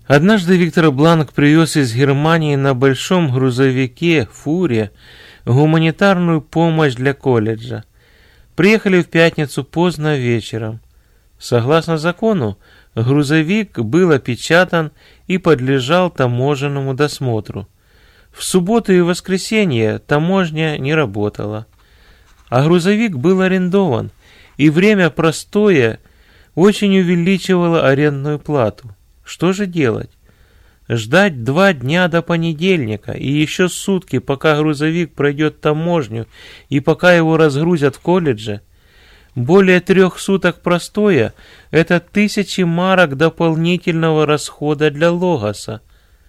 Однажды Виктор Бланк привез из Германии на большом грузовике «Фуре» гуманитарную помощь для колледжа. Приехали в пятницу поздно вечером. Согласно закону, грузовик был опечатан и подлежал таможенному досмотру. В субботу и воскресенье таможня не работала. А грузовик был арендован, и время простоя очень увеличивало арендную плату. Что же делать? Ждать 2 дня до понедельника и еще сутки, пока грузовик пройдет таможню и пока его разгрузят в колледже? Более 3 суток простоя – это 1000 марок дополнительного расхода для Логоса.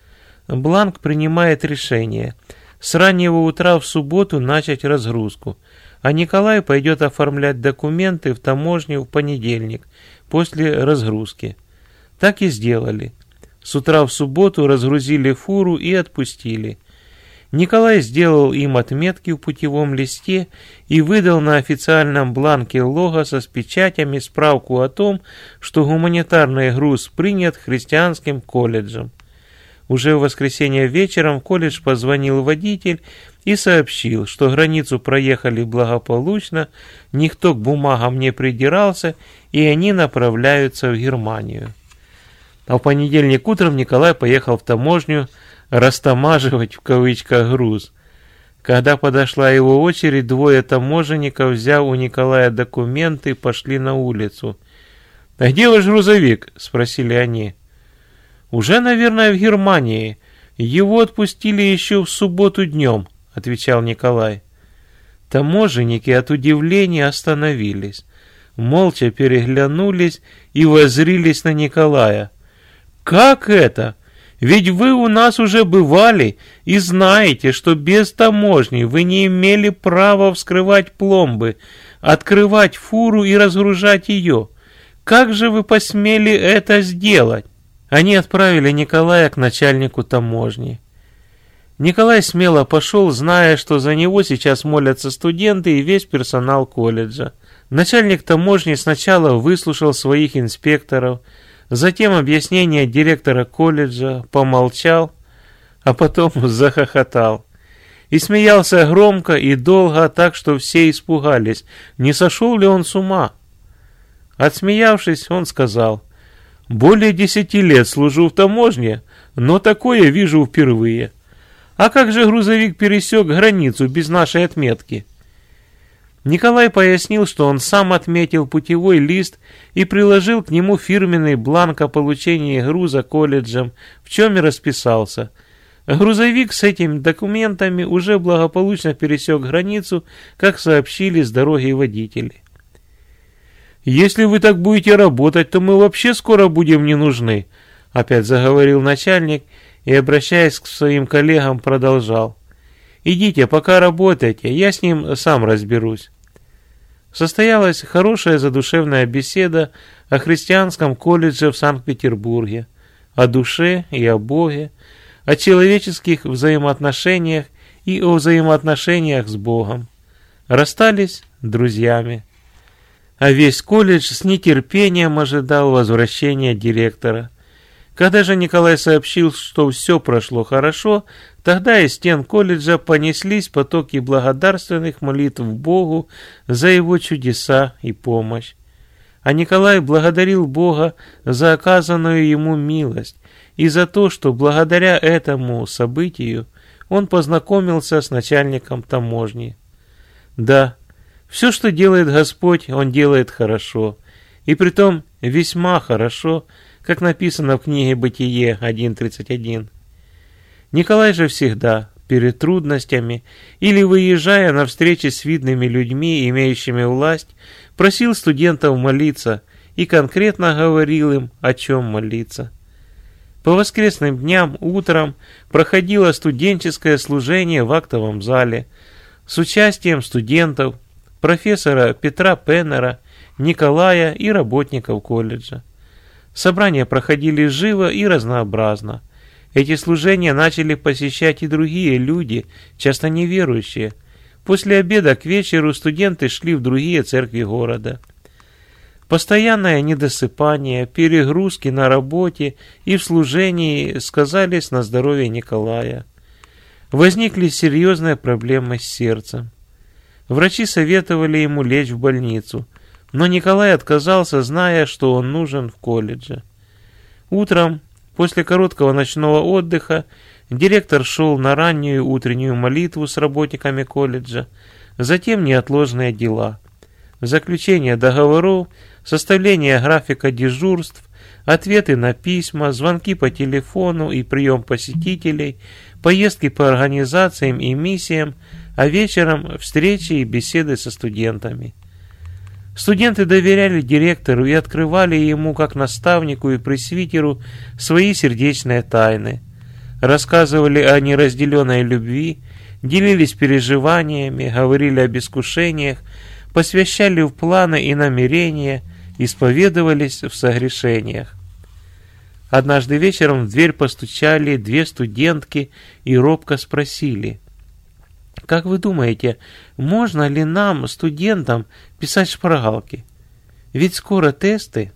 Бланк принимает решение с раннего утра в субботу начать разгрузку, а Николай пойдет оформлять документы в таможню в понедельник после разгрузки. Так и сделали. С утра в субботу разгрузили фуру и отпустили. Николай сделал им отметки в путевом листе и выдал на официальном бланке Логоса с печатями справку о том, что гуманитарный груз принят христианским колледжем. Уже в воскресенье вечером в колледж позвонил водитель и сообщил, что границу проехали благополучно, никто к бумагам не придирался, и они направляются в Германию. А в понедельник утром Николай поехал в таможню «растамаживать» в кавычках груз. Когда подошла его очередь, 2 таможенников, взяв у Николая документы, пошли на улицу. «А где ваш грузовик?» – спросили они. «Уже, наверное, в Германии. Его отпустили еще в субботу днем», – отвечал Николай. Таможенники от удивления остановились, молча переглянулись и воззрились на Николая. «Как это? Ведь вы у нас уже бывали и знаете, что без таможни вы не имели права вскрывать пломбы, открывать фуру и разгружать ее. Как же вы посмели это сделать?» Они отправили Николая к начальнику таможни. Николай смело пошел, зная, что за него сейчас молятся студенты и весь персонал колледжа. Начальник таможни сначала выслушал своих инспекторов, затем объяснение директора колледжа, помолчал, а потом захохотал. И смеялся громко и долго, так что все испугались, не сошел ли он с ума. Отсмеявшись, он сказал: «Более 10 лет служу в таможне, но такое вижу впервые. А как же грузовик пересек границу без нашей отметки?» Николай пояснил, что он сам отметил путевой лист и приложил к нему фирменный бланк о получении груза колледжем, в чем и расписался. Грузовик с этими документами уже благополучно пересек границу, как сообщили с дороги водители. «Если вы так будете работать, то мы вообще скоро будем не нужны», — опять заговорил начальник и, обращаясь к своим коллегам, продолжал. «Идите, пока работайте, я с ним сам разберусь». Состоялась хорошая задушевная беседа о христианском колледже в Санкт-Петербурге, о душе и о Боге, о человеческих взаимоотношениях и о взаимоотношениях с Богом. Расстались друзьями. А весь колледж с нетерпением ожидал возвращения директора. Когда же Николай сообщил, что все прошло хорошо, тогда из стен колледжа понеслись потоки благодарственных молитв Богу за его чудеса и помощь. А Николай благодарил Бога за оказанную ему милость и за то, что благодаря этому событию он познакомился с начальником таможни. Да, все, что делает Господь, Он делает хорошо, и притом весьма хорошо, как написано в книге Бытие 1.31. Николай же всегда, перед трудностями или выезжая на встречи с видными людьми, имеющими власть, просил студентов молиться и конкретно говорил им, о чем молиться. По воскресным дням утром проходило студенческое служение в актовом зале с участием студентов, профессора Петра Пеннера, Николая и работников колледжа. Собрания проходили живо и разнообразно. Эти служения начали посещать и другие люди, часто неверующие. После обеда к вечеру студенты шли в другие церкви города. Постоянное недосыпание, перегрузки на работе и в служении сказались на здоровье Николая. Возникли серьезные проблемы с сердцем. Врачи советовали ему лечь в больницу, но Николай отказался, зная, что он нужен в колледже. Утром, после короткого ночного отдыха, директор шел на раннюю утреннюю молитву с работниками колледжа, затем неотложные дела. Заключение договоров, составление графика дежурств, ответы на письма, звонки по телефону и прием посетителей, поездки по организациям и миссиям, а вечером встречи и беседы со студентами. Студенты доверяли директору и открывали ему, как наставнику и пресвитеру, свои сердечные тайны. Рассказывали о неразделенной любви, делились переживаниями, говорили об искушениях, посвящали в планы и намерения, исповедовались в согрешениях. Однажды вечером в дверь постучали 2 студентки и робко спросили: «Как вы думаете, можно ли нам, студентам, писать шпаргалки? Ведь скоро тесты».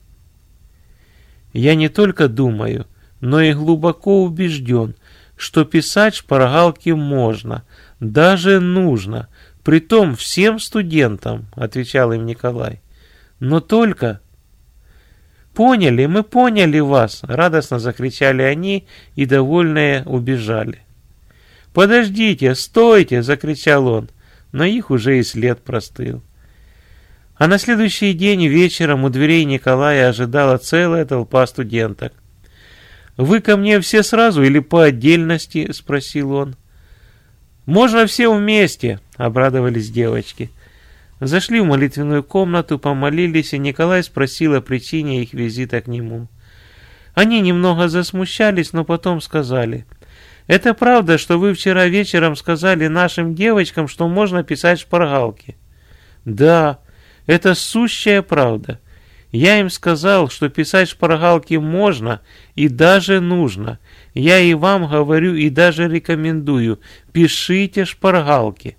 «Я не только думаю, но и глубоко убежден, что писать шпаргалки можно, даже нужно, притом всем студентам», — отвечал им Николай. «Но только...» «Поняли, мы поняли вас!» — радостно закричали они и, довольные, убежали. «Подождите, стойте!» — закричал он, но их уже и след простыл. А на следующий день вечером у дверей Николая ожидала целая толпа студенток. «Вы ко мне все сразу или по отдельности?» — спросил он. «Можно все вместе!» — обрадовались девочки. Зашли в молитвенную комнату, помолились, и Николай спросил о причине их визита к нему. Они немного засмущались, но потом сказали: «Это правда, что вы вчера вечером сказали нашим девочкам, что можно писать шпаргалки?» «Да, это сущая правда. Я им сказал, что писать шпаргалки можно и даже нужно. Я и вам говорю и даже рекомендую: пишите шпаргалки».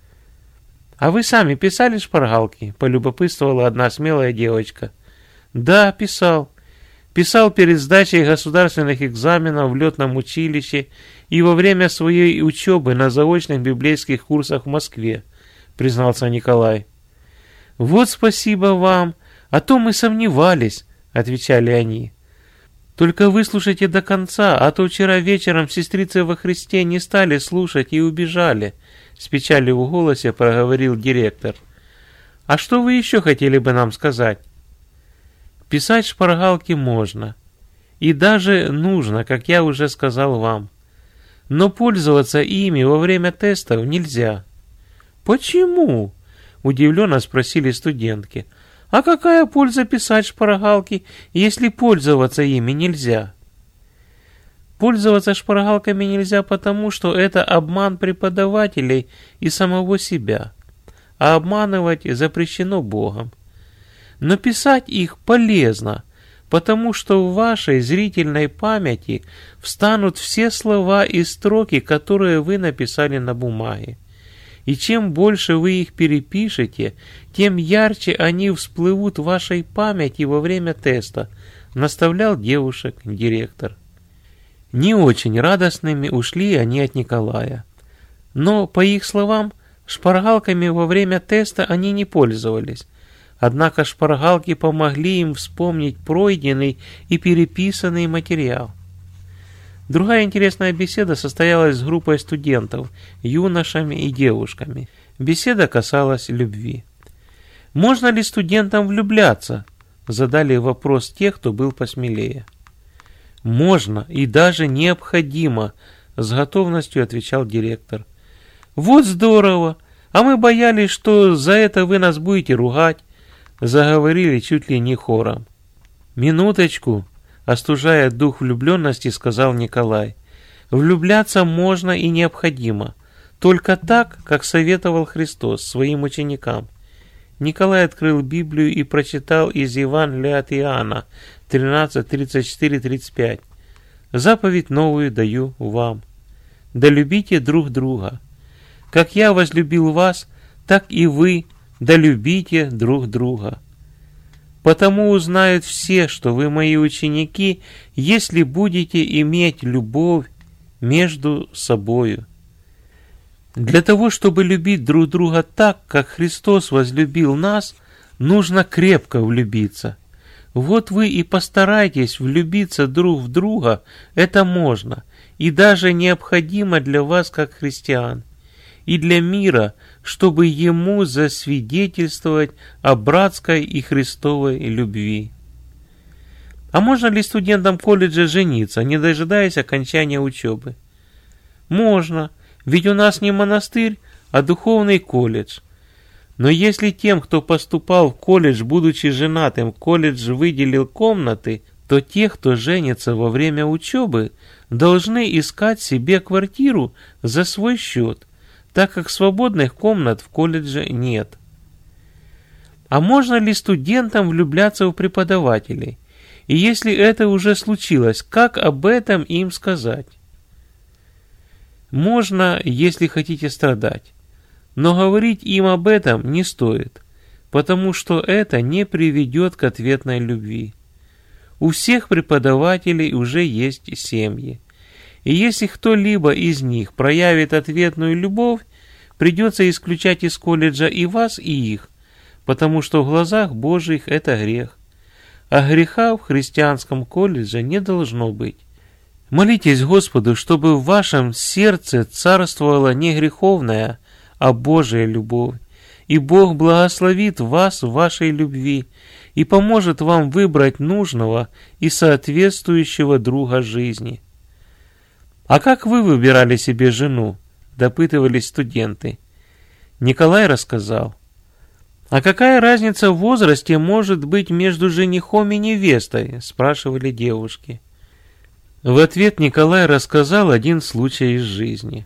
«А вы сами писали шпаргалки?» — полюбопытствовала одна смелая девочка. «Да, писал. Писал перед сдачей государственных экзаменов в летном училище и во время своей учебы на заочных библейских курсах в Москве», — признался Николай. «Вот спасибо вам, а то мы сомневались», — отвечали они. «Только выслушайте до конца, а то вчера вечером сестрицы во Христе не стали слушать и убежали», — с печалью в голосе проговорил директор. «А что вы еще хотели бы нам сказать?» «Писать шпаргалки можно. И даже нужно, как я уже сказал вам. Но пользоваться ими во время тестов нельзя». «Почему?» — удивленно спросили студентки. «А какая польза писать шпаргалки, если пользоваться ими нельзя?» «Пользоваться шпаргалками нельзя потому, что это обман преподавателей и самого себя, а обманывать запрещено Богом. Но писать их полезно, потому что в вашей зрительной памяти встанут все слова и строки, которые вы написали на бумаге. И чем больше вы их перепишете, тем ярче они всплывут в вашей памяти во время теста», — наставлял девушек директор. Не очень радостными ушли они от Николая. Но, по их словам, шпаргалками во время теста они не пользовались. Однако шпаргалки помогли им вспомнить пройденный и переписанный материал. Другая интересная беседа состоялась с группой студентов, юношами и девушками. Беседа касалась любви. «Можно ли студентам влюбляться?» — задали вопрос те, кто был посмелее. «Можно и даже необходимо», — с готовностью отвечал директор. «Вот здорово! А мы боялись, что за это вы нас будете ругать», — заговорили чуть ли не хором. «Минуточку», — остужая дух влюбленности, сказал Николай. «Влюбляться можно и необходимо, только так, как советовал Христос своим ученикам». Николай открыл Библию и прочитал из Евангелия от Иоанна 13:34-35. «Заповедь новую даю вам: да любите друг друга. Как я возлюбил вас, так и вы да любите друг друга. Потому узнают все, что вы мои ученики, если будете иметь любовь между собою. Для того, чтобы любить друг друга так, как Христос возлюбил нас, нужно крепко влюбиться. Вот вы и постарайтесь влюбиться друг в друга, это можно, и даже необходимо для вас, как христиан, и для мира, чтобы ему засвидетельствовать о братской и Христовой любви. А можно ли студентам колледжа жениться, не дожидаясь окончания учебы? Можно, ведь у нас не монастырь, а духовный колледж. Но если тем, кто поступал в колледж, будучи женатым, колледж выделил комнаты, то те, кто женится во время учебы, должны искать себе квартиру за свой счет, так как свободных комнат в колледже нет. А можно ли студентам влюбляться в преподавателей? И если это уже случилось, как об этом им сказать? Можно, если хотите страдать. Но говорить им об этом не стоит, потому что это не приведет к ответной любви. У всех преподавателей уже есть семьи. И если кто-либо из них проявит ответную любовь, придется исключать из колледжа и вас, и их, потому что в глазах Божьих это грех. А греха в христианском колледже не должно быть. Молитесь Господу, чтобы в вашем сердце царствовала не греховная, а Божия любовь, и Бог благословит вас в вашей любви и поможет вам выбрать нужного и соответствующего друга жизни. А как вы выбирали себе жену? Допытывались студенты. Николай рассказал. А какая разница в возрасте может быть между женихом и невестой? Спрашивали девушки. В ответ Николай рассказал один случай из жизни.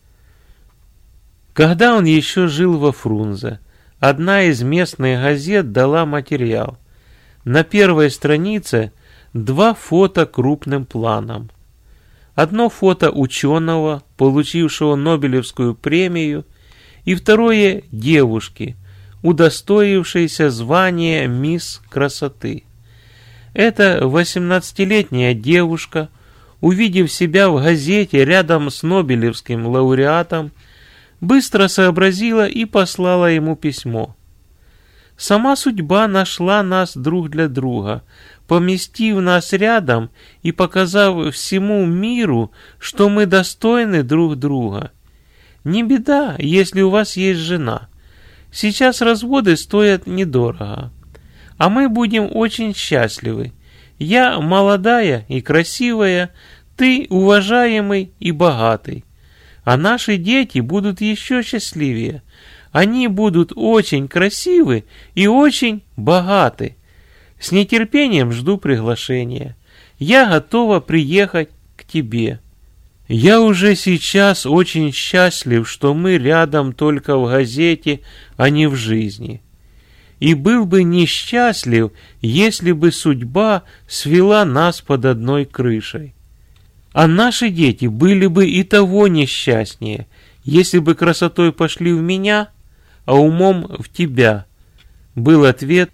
Когда он еще жил во Фрунзе, одна из местных газет дала материал. На первой странице 2 фото крупным планом. Одно фото ученого, получившего Нобелевскую премию, и второе девушки, удостоившейся звания «Мисс красоты». Эта 18-летняя девушка, увидев себя в газете рядом с Нобелевским лауреатом, быстро сообразила и послала ему письмо. Сама судьба нашла нас друг для друга, поместив нас рядом и показав всему миру, что мы достойны друг друга. Не беда, если у вас есть жена. Сейчас разводы стоят недорого. А мы будем очень счастливы. Я молодая и красивая, ты уважаемый и богатый. А наши дети будут еще счастливее. Они будут очень красивы и очень богаты. С нетерпением жду приглашения. Я готова приехать к тебе. Я уже сейчас очень счастлив, что мы рядом только в газете, а не в жизни. И был бы несчастлив, если бы судьба свела нас под одной крышей. А наши дети были бы и того несчастнее, если бы красотой пошли в меня, а умом в тебя, был ответ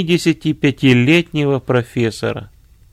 75-летнего профессора.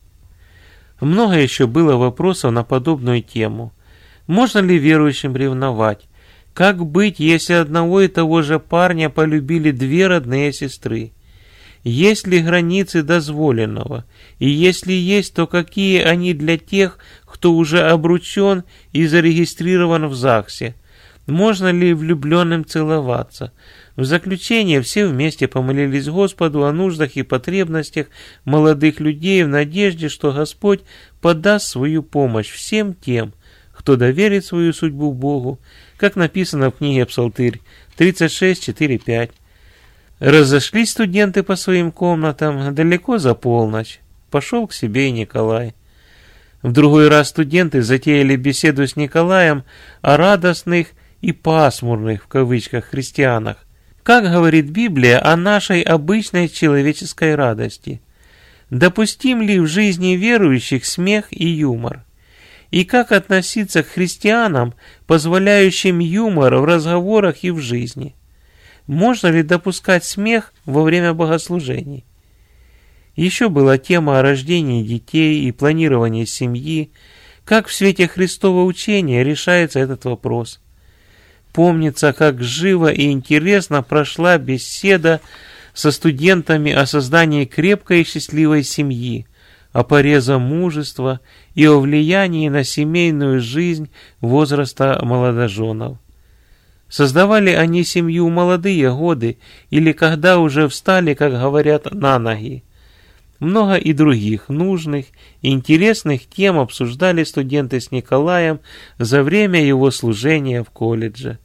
Много еще было вопросов на подобную тему. Можно ли верующим ревновать? Как быть, если одного и того же парня полюбили 2 родные сестры? Есть ли границы дозволенного? И если есть, то какие они для тех, кто уже обручен и зарегистрирован в ЗАГСе? Можно ли влюбленным целоваться? В заключение все вместе помолились Господу о нуждах и потребностях молодых людей в надежде, что Господь подаст свою помощь всем тем, кто доверит свою судьбу Богу, как написано в книге Псалтырь 36:4-5. Разошлись студенты по своим комнатам далеко за полночь. Пошел к себе и Николай. В другой раз студенты затеяли беседу с Николаем о радостных и пасмурных, в кавычках, христианах. Как говорит Библия о нашей обычной человеческой радости? Допустим ли в жизни верующих смех и юмор? И как относиться к христианам, позволяющим юмор в разговорах и в жизни? Можно ли допускать смех во время богослужений? Еще была тема о рождении детей и планировании семьи, как в свете Христова учения решается этот вопрос. Помнится, как живо и интересно прошла беседа со студентами о создании крепкой и счастливой семьи, о поре замужества и о влиянии на семейную жизнь возраста молодоженов. Создавали они семью в молодые годы или когда уже встали, как говорят, на ноги. Много и других нужных и интересных тем обсуждали студенты с Николаем за время его служения в колледже.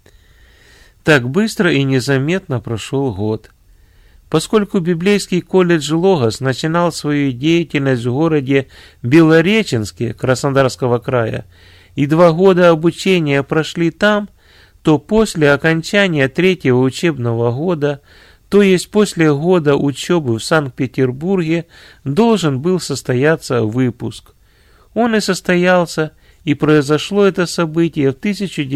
Так быстро и незаметно прошел год. Поскольку библейский колледж «Логос» начинал свою деятельность в городе Белореченске Краснодарского края, и 2 года обучения прошли там, то после окончания 3-го учебного года, то есть после года учебы в Санкт-Петербурге, должен был состояться выпуск. Он и состоялся, и произошло это событие в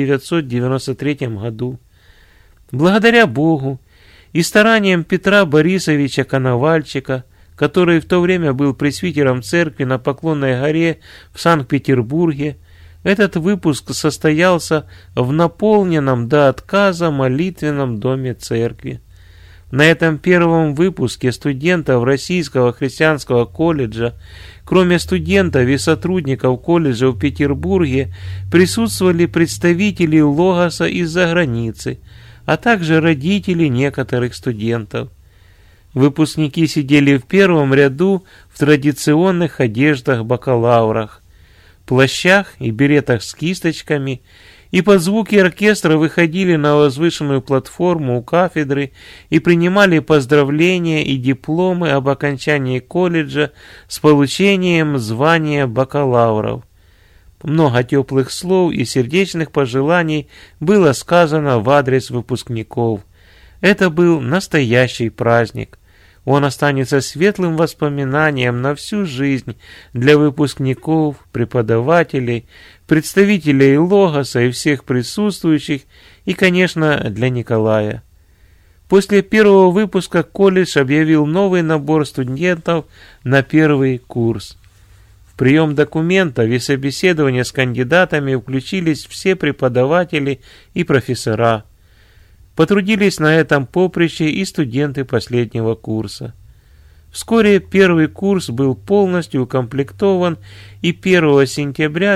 1993 году. Благодаря Богу и стараниям Петра Борисовича Коновальчика, который в то время был пресвитером церкви на Поклонной горе в Санкт-Петербурге, этот выпуск состоялся в наполненном до отказа молитвенном доме церкви. На этом первом выпуске студентов Российского христианского колледжа, кроме студентов и сотрудников колледжа в Петербурге, присутствовали представители Логоса из-за границы, а также родители некоторых студентов. Выпускники сидели в первом ряду в традиционных одеждах бакалаврах, плащах и беретах с кисточками, и под звуки оркестра выходили на возвышенную платформу у кафедры и принимали поздравления и дипломы об окончании колледжа с получением звания бакалавров. Много теплых слов и сердечных пожеланий было сказано в адрес выпускников. Это был настоящий праздник. Он останется светлым воспоминанием на всю жизнь для выпускников, преподавателей, представителей Логоса и всех присутствующих, и, конечно, для Николая. После первого выпуска колледж объявил новый набор студентов на первый курс. В прием документов и собеседование с кандидатами включились все преподаватели и профессора. Потрудились на этом поприще и студенты последнего курса. Вскоре первый курс был полностью укомплектован, и 1 сентября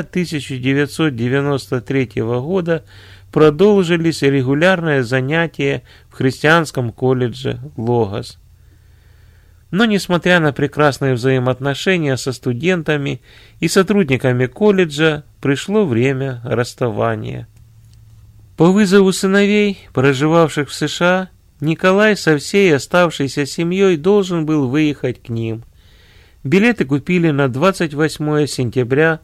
1993 года продолжились регулярные занятия в христианском колледже «Логос». Но, несмотря на прекрасные взаимоотношения со студентами и сотрудниками колледжа, пришло время расставания. По вызову сыновей, проживавших в США, Николай со всей оставшейся семьей должен был выехать к ним. Билеты купили на 28 сентября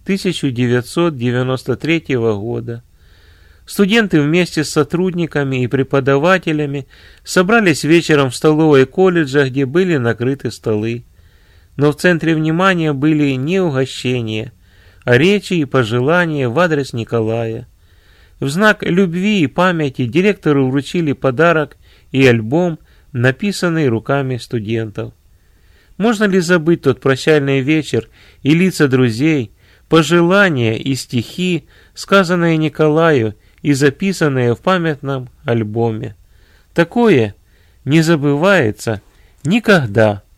1993 года. Студенты вместе с сотрудниками и преподавателями собрались вечером в столовой колледжа, где были накрыты столы. Но в центре внимания были не угощения, а речи и пожелания в адрес Николая. В знак любви и памяти директору вручили подарок и альбом, написанный руками студентов. Можно ли забыть тот прощальный вечер и лица друзей, пожелания и стихи, сказанные Николаю и записанные в памятном альбоме? Такое не забывается никогда.